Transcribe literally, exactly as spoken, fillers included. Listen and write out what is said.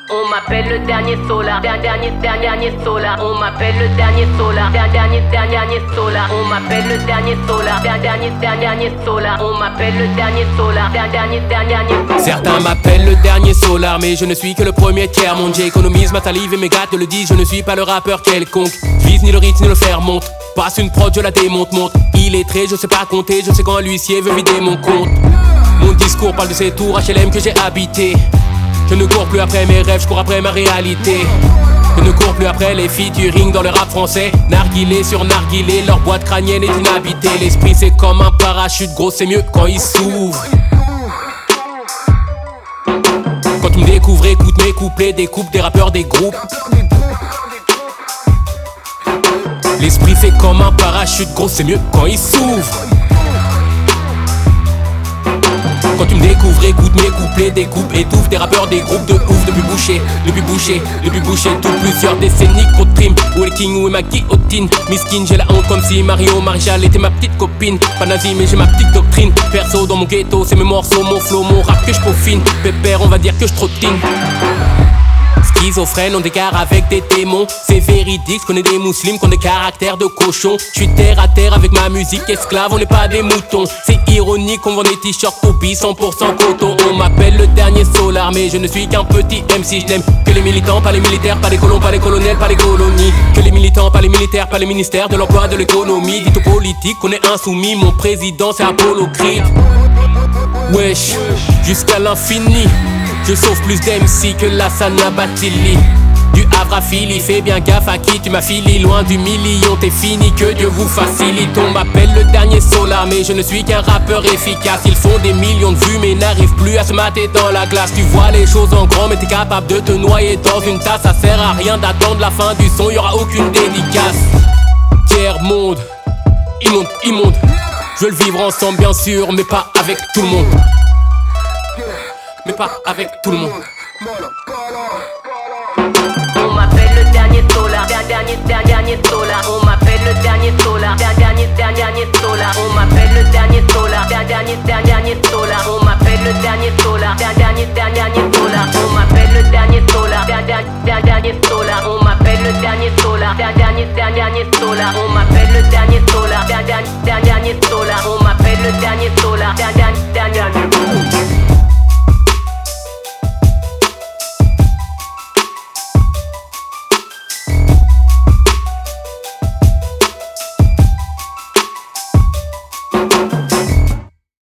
On m'appelle le dernier solar, dernier, dernier, dernier solar. On m'appelle le dernier solar, dernier, dernier, dernier solar. On m'appelle le dernier solar, dernier, dernier, dernier solar. On m'appelle le dernier solar, dernier, dernier, dernier. Certains m'appellent le dernier solar, mais je ne suis que le premier tiers monde. J'économise ma salive et mes gars te le disent, je ne suis pas le rappeur quelconque. Je vise ni le rythme ni le fer monte. Passe une prod, je la démonte, monte. Il est très, je sais pas compter, je sais quand l'huissier veut vider mon compte. Mon discours parle de ces tours H L M que j'ai habité. Je ne cours plus après mes rêves, je cours après ma réalité. Je ne cours plus après les featuring dans le rap français. Narguilé sur narguilé, leur boîte crânienne est inhabitée. L'esprit c'est comme un parachute, gros c'est mieux quand il s'ouvre. Quand tu me découvres, écoute mes couplets, découpe des rappeurs, des groupes. L'esprit c'est comme un parachute, gros c'est mieux quand il s'ouvre. Quand tu me découvres, écoute mes couplets, découpe, étouffe des rappeurs, des groupes de ouf. Depuis bouché, depuis bouché, depuis bouché, tout plusieurs décennies qu'on trim. Où est le king, où est ma guillotine? Miskin, j'ai la honte comme si Mario Maréchal était ma petite copine. Pas nazi mais j'ai ma petite doctrine. Perso dans mon ghetto, c'est mes morceaux, mon flow, mon rap que je peaufine. Pépère, on va dire que je trottine. Schizophrène, on décare avec des démons. C'est véridique, je connais des musulmans qui ont des caractères de cochon. Je suis terre à terre avec ma musique esclave, on n'est pas des moutons. C'est ironique, on vend des t-shirts Poppy cent pour cent coton. On m'appelle le dernier solar, mais je ne suis qu'un petit M C. Je n'aime que les militants, pas les militaires, pas les colons, pas les colonels, pas les colonies. Que les militants, pas les militaires, pas les ministères de l'emploi, de l'économie. Dites aux politiques qu'on est insoumis, mon président c'est Apollo Creed. Wesh, jusqu'à l'infini. Je sauve plus d'M C que la Sana Batili. Du Havre à Philly, fais bien gaffe à qui tu m'affilis. Loin du million, t'es fini, que Dieu vous facilite. On m'appelle le dernier solar, mais je ne suis qu'un rappeur efficace. Ils font des millions de vues, mais n'arrivent plus à se mater dans la glace. Tu vois les choses en grand, mais t'es capable de te noyer dans une tasse. Ça sert à rien d'attendre la fin du son, y'aura aucune dédicace. Tiers monde, immonde, immonde. Je veux le vivre ensemble bien sûr, mais pas avec tout le monde. Mais pas avec tout le monde. On m'appelle le dernier solar, dernier, dernier, dernier solar. On m'appelle le dernier solar, dernier, dernier, dernier solar. On m'appelle le dernier solar.